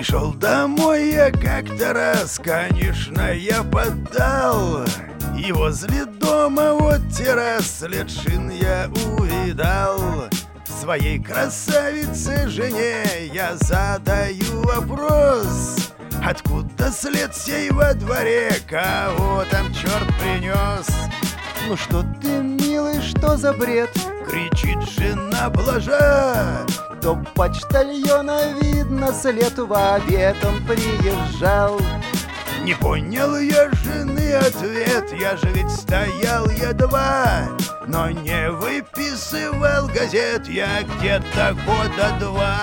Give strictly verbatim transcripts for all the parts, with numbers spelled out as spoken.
Пришел домой я как-то раз, конечно, я поддал. И возле дома вот террас лет шин я увидал. Своей красавице жене я задаю вопрос: откуда след сей во дворе, кого там черт принес? Ну что ты, милый, что за бред? Кричит жена блажа. То почтальона видно, след в обед он приезжал. Не понял я жены ответ, я же ведь стоял едва, но не выписывал газет я где-то года два.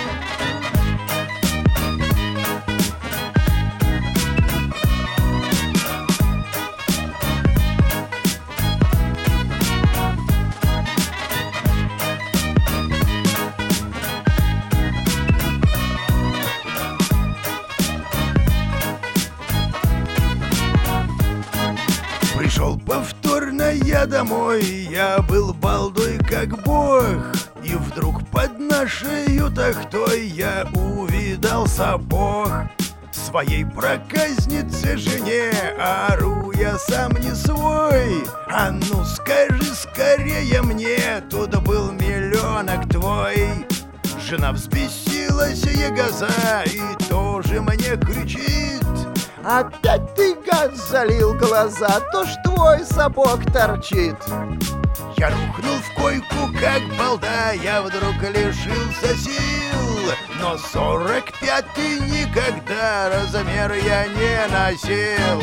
Пришел повторно я домой, я был балдой как бог. И вдруг под нашей тахтой я увидал сапог. Своей проказнице жене ору я сам не свой: а ну скажи скорее мне, тут был миллионок твой. Жена взбесилась ягоза и тоже мне кричит: опять ты, гад, залил глаза, то ж твой сапог торчит. Я рухнул в койку, как балда, я вдруг лишился сил. Но сорок пятый никогда размер я не носил.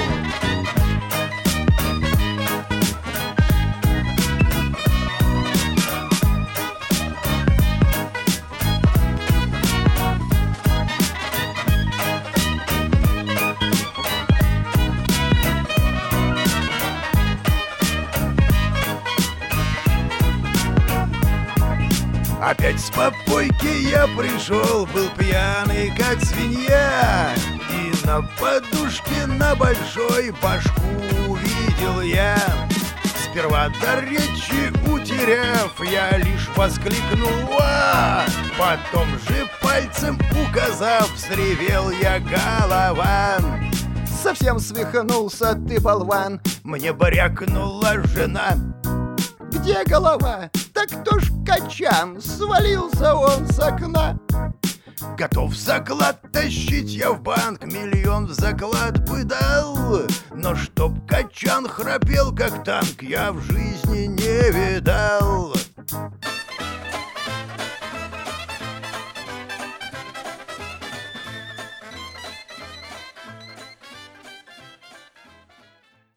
Опять с попойки я пришел, был пьяный как свинья. И на подушке на большой башку увидел я. Сперва до речи утеряв, я лишь воскликнул «Ва!». Потом же пальцем указав, взревел я: голова. Совсем свихнулся ты, болван. Мне брякнула жена: где голова? Так кто ж качан? Свалился он с окна. Готов заклад тащить я в банк, миллион в заклад бы дал. Но чтоб качан храпел как танк, я в жизни не видал.